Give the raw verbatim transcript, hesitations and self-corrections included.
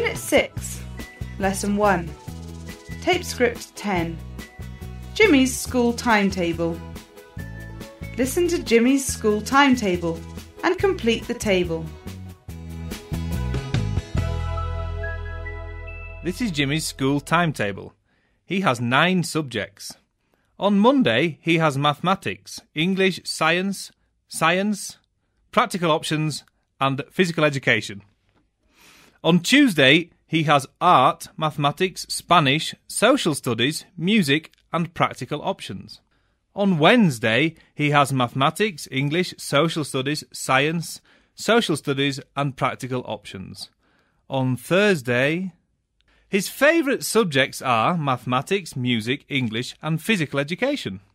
Unit six, Lesson one, Tape Script ten, Jimmy's School Timetable. Listen to Jimmy's school timetable and complete the table. This is Jimmy's school timetable. He has nine subjects. On Monday, he has mathematics, English, science, science, practical options, and physical education. On Tuesday, he has art, mathematics, Spanish, social studies, music, and practical options. On Wednesday, he has mathematics, English, social studies, science, social studies, and practical options. On Thursday, his favourite subjects are mathematics, music, English, and physical education.